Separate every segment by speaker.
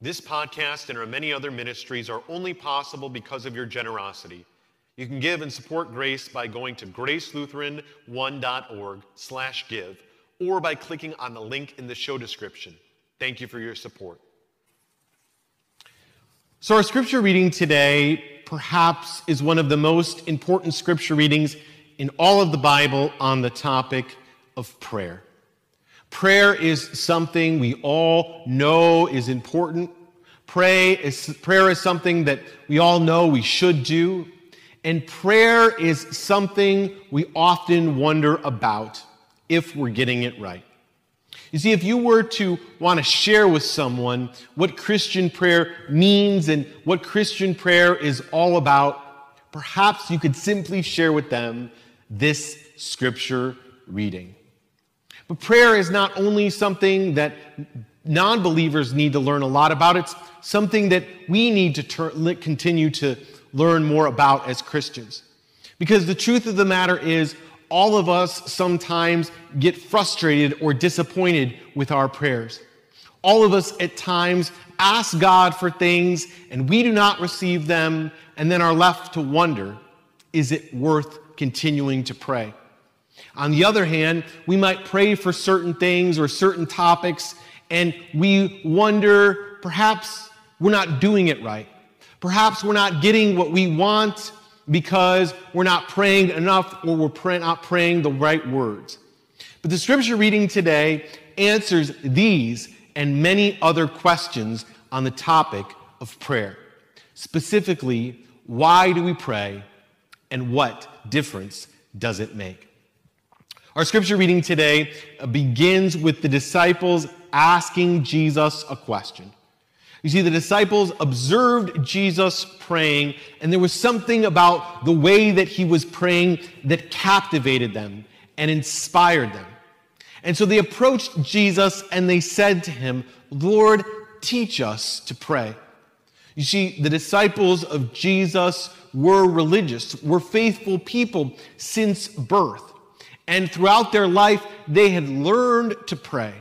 Speaker 1: This podcast and our many other ministries are only possible because of your generosity. You can give and support Grace by going to gracelutheran1.org/give or by clicking on the link in the show description. Thank you for your support. So our scripture reading today perhaps is one of the most important scripture readings in all of the Bible on the topic of prayer. Prayer is something we all know is important. Prayer is something that we all know we should do. And prayer is something we often wonder about if we're getting it right. You see, if you were to want to share with someone what Christian prayer means and what Christian prayer is all about, perhaps you could simply share with them this scripture reading. But prayer is not only something that non-believers need to learn a lot about, it's something that we need to continue to learn more about as Christians. Because the truth of the matter is, all of us sometimes get frustrated or disappointed with our prayers. All of us at times ask God for things and we do not receive them, and then are left to wonder, is it worth continuing to pray? On the other hand, we might pray for certain things or certain topics, and we wonder, perhaps we're not doing it right. Perhaps we're not getting what we want because we're not praying enough, or we're not praying the right words. But the scripture reading today answers these and many other questions on the topic of prayer. Specifically, why do we pray, and what difference does it make? Our scripture reading today begins with the disciples asking Jesus a question. You see, the disciples observed Jesus praying, and there was something about the way that he was praying that captivated them and inspired them. And so they approached Jesus and they said to him, "Lord, teach us to pray." You see, the disciples of Jesus were religious, were faithful people since birth. And throughout their life, they had learned to pray.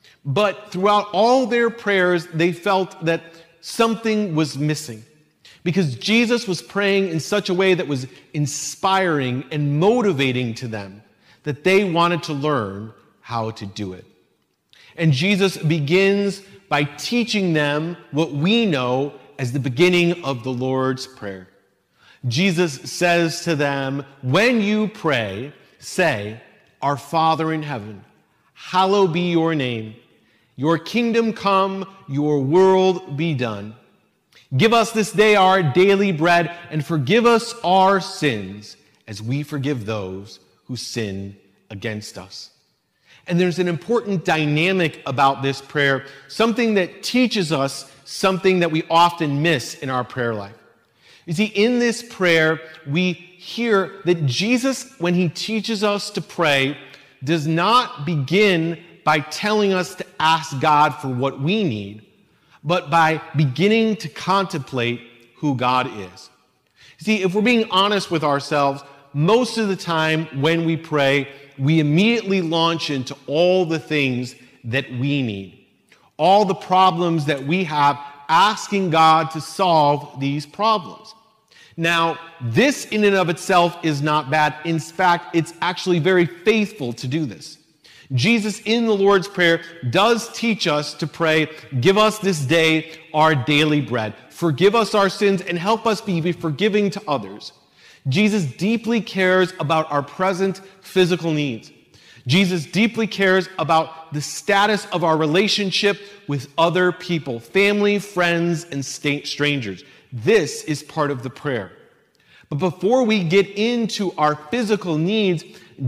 Speaker 1: But throughout all their prayers, they felt that something was missing. Because Jesus was praying in such a way that was inspiring and motivating to them, that they wanted to learn how to do it. And Jesus begins by teaching them what we know as the beginning of the Lord's Prayer. Jesus says to them, "When you pray, say, 'Our Father in heaven, hallowed be your name. Your kingdom come, your will be done. Give us this day our daily bread, and forgive us our sins as we forgive those who sin against us.'" And there's an important dynamic about this prayer, something that teaches us something that we often miss in our prayer life. You see, in this prayer, we hear that Jesus, when he teaches us to pray, does not begin by telling us to ask God for what we need, but by beginning to contemplate who God is. See, if we're being honest with ourselves, most of the time when we pray, we immediately launch into all the things that we need, all the problems that we have, asking God to solve these problems. Now, this in and of itself is not bad. In fact, it's actually very faithful to do this. Jesus in the Lord's Prayer does teach us to pray, "Give us this day our daily bread. Forgive us our sins and help us be forgiving to others." Jesus deeply cares about our present physical needs. Jesus deeply cares about the status of our relationship with other people, family, friends, and strangers. This is part of the prayer. But before we get into our physical needs,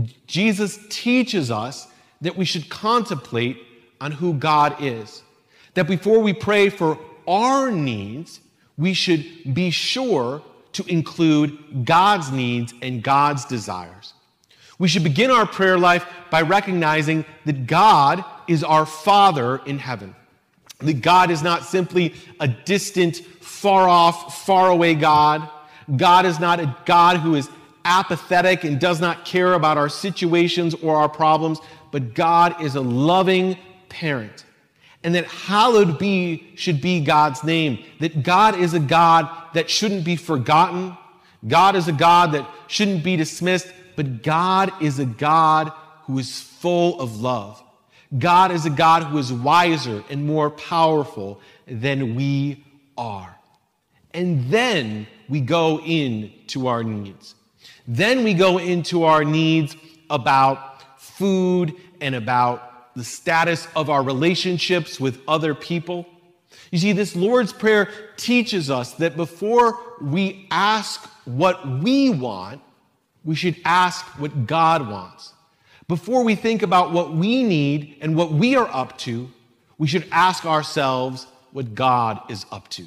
Speaker 1: Jesus teaches us that we should contemplate on who God is. That before we pray for our needs, we should be sure to include God's needs and God's desires. We should begin our prayer life by recognizing that God is our Father in heaven. That God is not simply a distant, far off, far away God. God is not a God who is apathetic and does not care about our situations or our problems, but God is a loving parent. and that hallowed should be God's name, that God is a God that shouldn't be forgotten. God is a God that shouldn't be dismissed, but God is a God who is full of love. God is a God who is wiser and more powerful than we are. And then we go into our needs. Then we go into our needs about food and about the status of our relationships with other people. You see, this Lord's Prayer teaches us that before we ask what we want, we should ask what God wants. Before we think about what we need and what we are up to, we should ask ourselves what God is up to.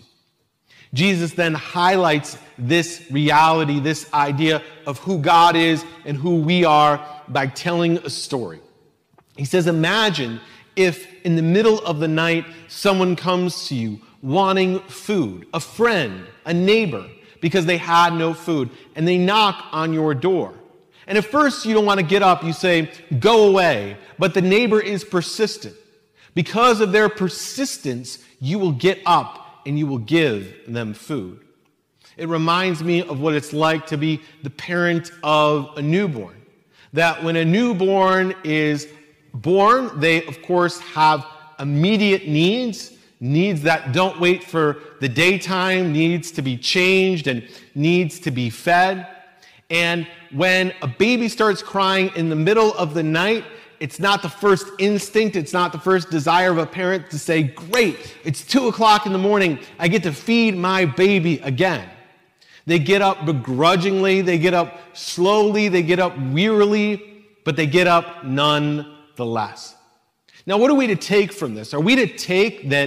Speaker 1: Jesus then highlights this reality, this idea of who God is and who we are by telling a story. He says, imagine if in the middle of the night someone comes to you wanting food, a friend, a neighbor, because they had no food, and they knock on your door. And at first you don't want to get up, you say, go away, but the neighbor is persistent. Because of their persistence, you will get up and you will give them food. It reminds me of what it's like to be the parent of a newborn. That when a newborn is born, they, of course, have immediate needs that don't wait for the daytime, needs to be changed and needs to be fed. And when a baby starts crying in the middle of the night, it's not the first instinct, it's not the first desire of a parent to say, great, it's 2 o'clock in the morning, I get to feed my baby again. They get up begrudgingly, they get up slowly, they get up wearily, but they get up nonetheless. Now, what are we to take from this? Are we to take that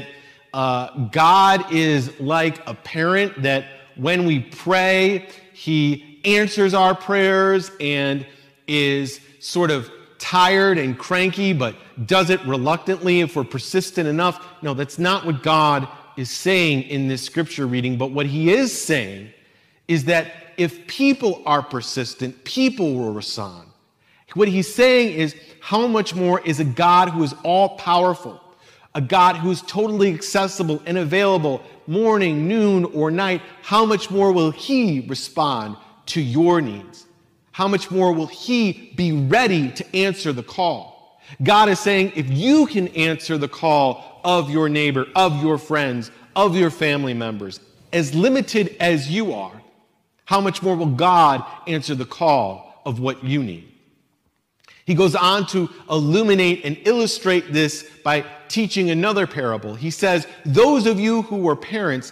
Speaker 1: God is like a parent, that when we pray, he answers our prayers and is sort of tired and cranky, but does it reluctantly if we're persistent enough? No, that's not what God is saying in this scripture reading, but what he is saying is that if people are persistent, people will respond. What he's saying is, how much more is a God who is all-powerful, a God who is totally accessible and available morning, noon, or night, how much more will he respond to your needs? How much more will he be ready to answer the call? God is saying, if you can answer the call of your neighbor, of your friends, of your family members, as limited as you are, how much more will God answer the call of what you need? He goes on to illuminate and illustrate this by teaching another parable. He says, those of you who were parents,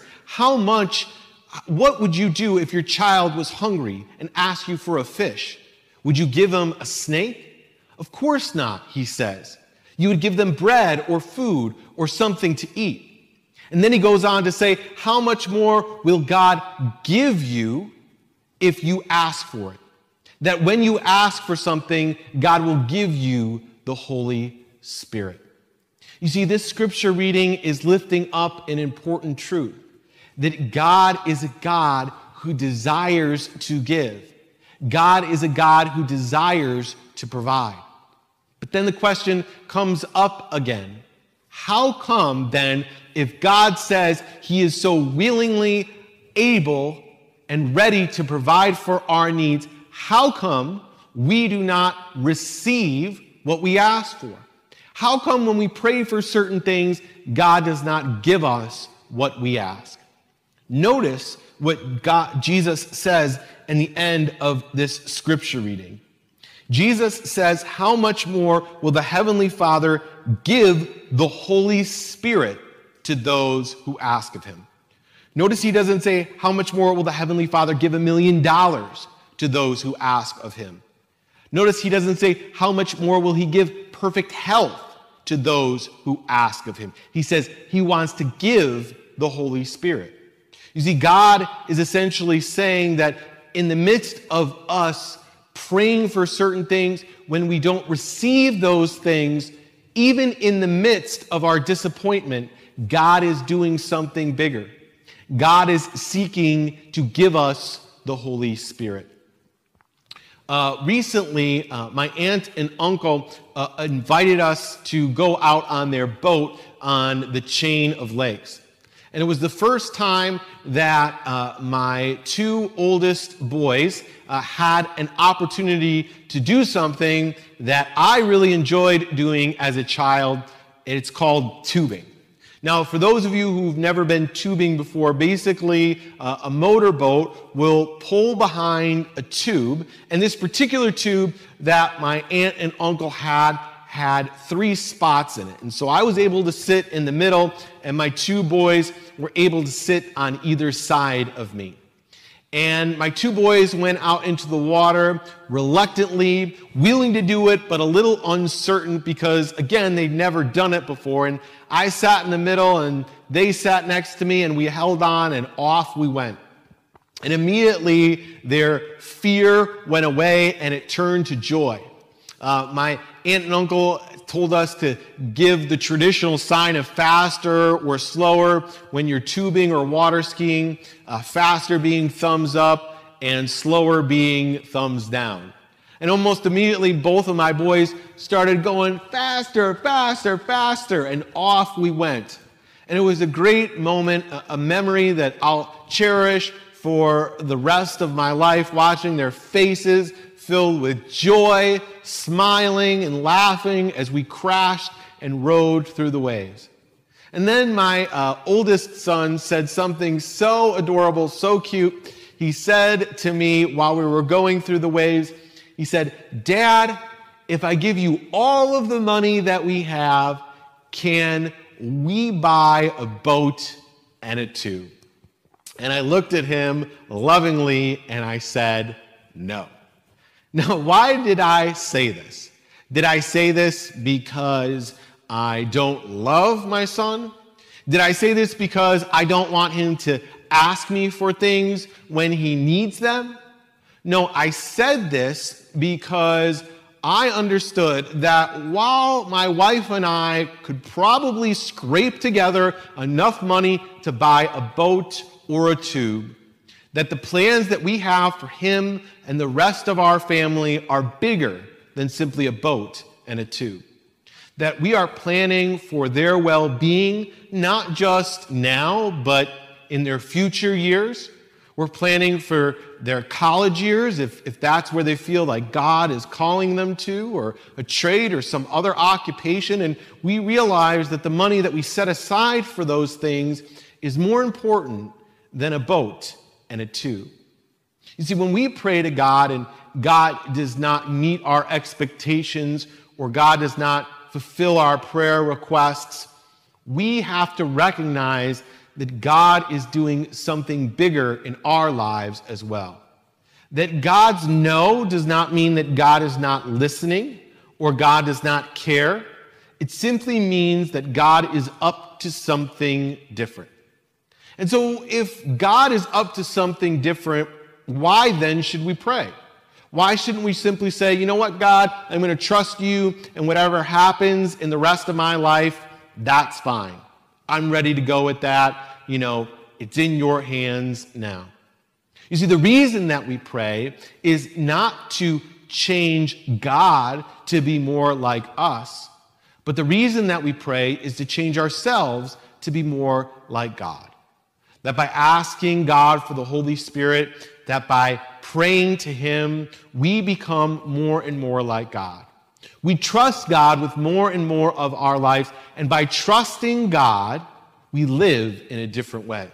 Speaker 1: what would you do if your child was hungry and asked you for a fish? Would you give them a snake? Of course not, he says. You would give them bread or food or something to eat. And then he goes on to say, how much more will God give you if you ask for it? That when you ask for something, God will give you the Holy Spirit. You see, this scripture reading is lifting up an important truth, that God is a God who desires to give. God is a God who desires to provide. But then the question comes up again. How come then, if God says he is so willingly able and ready to provide for our needs, how come we do not receive what we ask for? How come when we pray for certain things, God does not give us what we ask? Notice what Jesus says in the end of this scripture reading. Jesus says, how much more will the Heavenly Father give the Holy Spirit to those who ask of him? Notice he doesn't say, how much more will the Heavenly Father give $1 million to those who ask of him? Notice he doesn't say, how much more will he give perfect health to those who ask of him? He says he wants to give the Holy Spirit. You see, God is essentially saying that in the midst of us praying for certain things, when we don't receive those things, even in the midst of our disappointment, God is doing something bigger. God is seeking to give us the Holy Spirit. Recently, my aunt and uncle invited us to go out on their boat on the chain of lakes. And it was the first time that my two oldest boys had an opportunity to do something that I really enjoyed doing as a child. It's called tubing. Now, for those of you who've never been tubing before, basically a motorboat will pull behind a tube, and this particular tube that my aunt and uncle had 3 spots in it. And so I was able to sit in the middle, and my two boys were able to sit on either side of me. And my two boys went out into the water reluctantly, willing to do it, but a little uncertain because, again, they'd never done it before. And I sat in the middle, and they sat next to me, and we held on, and off we went. And immediately their fear went away, and it turned to joy. My aunt and uncle told us to give the traditional sign of faster or slower when you're tubing or water skiing, faster being thumbs up and slower being thumbs down. And almost immediately, both of my boys started going faster, faster, faster, and off we went. And it was a great moment, a memory that I'll cherish for the rest of my life, watching their faces filled with joy, smiling and laughing as we crashed and rode through the waves. And then my oldest son said something so adorable, so cute. He said to me while we were going through the waves, he said, "Dad, if I give you all of the money that we have, can we buy a boat and a tube?" And I looked at him lovingly and I said, "No." Now, why did I say this? Did I say this because I don't love my son? Did I say this because I don't want him to ask me for things when he needs them? No, I said this because I understood that while my wife and I could probably scrape together enough money to buy a boat or a tube, that the plans that we have for him and the rest of our family are bigger than simply a boat and a tube. That we are planning for their well-being, not just now, but in their future years. We're planning for their college years, if that's where they feel like God is calling them to, or a trade or some other occupation. And we realize that the money that we set aside for those things is more important than a boat and a tube. You see, when we pray to God and God does not meet our expectations or God does not fulfill our prayer requests, we have to recognize that God is doing something bigger in our lives as well. That God's no does not mean that God is not listening or God does not care. It simply means that God is up to something different. And so if God is up to something different, why then should we pray? Why shouldn't we simply say, you know what, God, I'm going to trust you, and whatever happens in the rest of my life, that's fine. I'm ready to go with that. You know, it's in your hands now. You see, the reason that we pray is not to change God to be more like us, but the reason that we pray is to change ourselves to be more like God. That by asking God for the Holy Spirit, that by praying to Him, we become more and more like God. We trust God with more and more of our lives, and by trusting God, we live in a different way.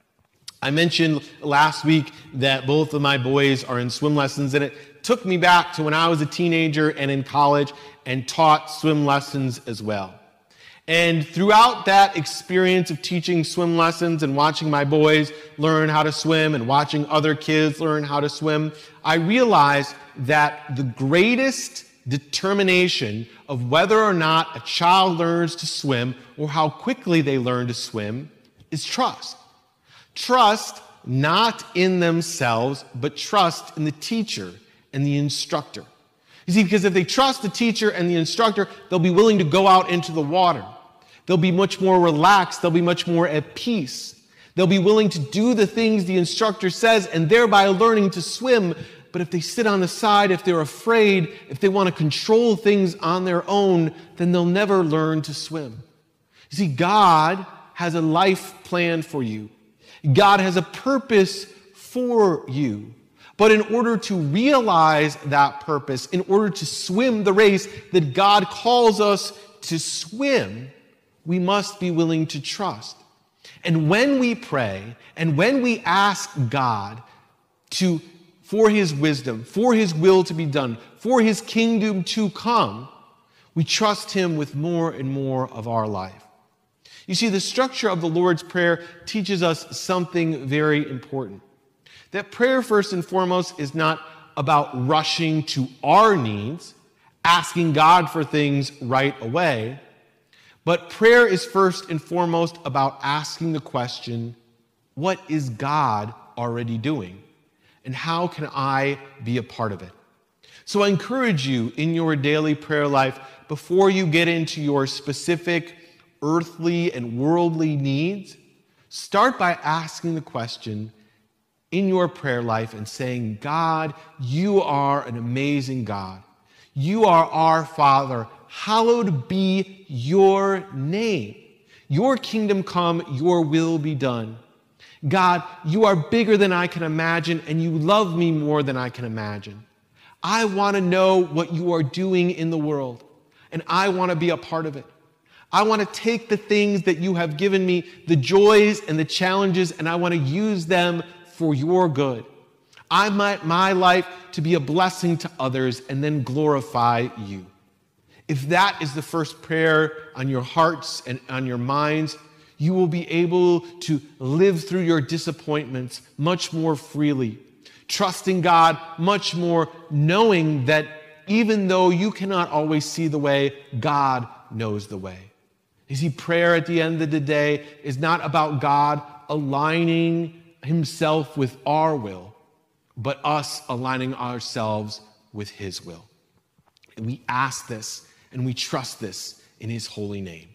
Speaker 1: I mentioned last week that both of my boys are in swim lessons, and it took me back to when I was a teenager and in college and taught swim lessons as well. And throughout that experience of teaching swim lessons and watching my boys learn how to swim and watching other kids learn how to swim, I realized that the greatest determination of whether or not a child learns to swim or how quickly they learn to swim is trust. Trust not in themselves, but trust in the teacher and the instructor. You see, because if they trust the teacher and the instructor, they'll be willing to go out into the water. They'll be much more relaxed. They'll be much more at peace. They'll be willing to do the things the instructor says and thereby learning to swim. But if they sit on the side, if they're afraid, if they want to control things on their own, then they'll never learn to swim. You see, God has a life plan for you. God has a purpose for you. But in order to realize that purpose, in order to swim the race that God calls us to swim, we must be willing to trust. And when we pray and when we ask God for his wisdom, for his will to be done, for his kingdom to come, we trust him with more and more of our life. You see, the structure of the Lord's Prayer teaches us something very important. That prayer, first and foremost, is not about rushing to our needs, asking God for things right away, but prayer is first and foremost about asking the question, what is God already doing? And how can I be a part of it? So I encourage you in your daily prayer life, before you get into your specific earthly and worldly needs, start by asking the question in your prayer life and saying, God, you are an amazing God. You are our Father. Hallowed be your name. Your kingdom come, your will be done. God, you are bigger than I can imagine, and you love me more than I can imagine. I want to know what you are doing in the world, and I want to be a part of it. I want to take the things that you have given me, the joys and the challenges, and I want to use them for your good. I want my life to be a blessing to others and then glorify you. If that is the first prayer on your hearts and on your minds, you will be able to live through your disappointments much more freely, trusting God much more, knowing that even though you cannot always see the way, God knows the way. You see, prayer at the end of the day is not about God aligning himself with our will, but us aligning ourselves with his will. And we ask this and we trust this in his holy name.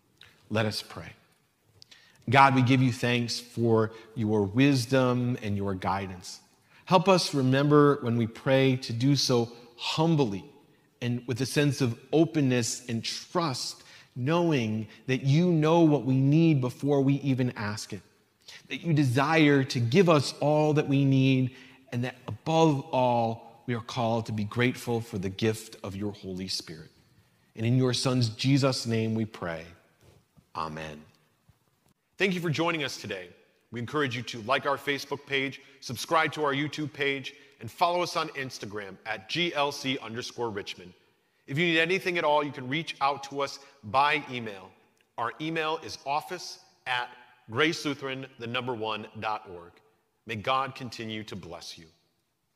Speaker 1: Let us pray. God, we give you thanks for your wisdom and your guidance. Help us remember when we pray to do so humbly and with a sense of openness and trust, knowing that you know what we need before we even ask it, that you desire to give us all that we need, and that above all, we are called to be grateful for the gift of your Holy Spirit. And in your Son's Jesus' name we pray. Amen. Thank you for joining us today. We encourage you to like our Facebook page, subscribe to our YouTube page, and follow us on Instagram at GLC_Richmond. If you need anything at all, you can reach out to us by email. Our email is office@gracelutheran1.org. May God continue to bless you.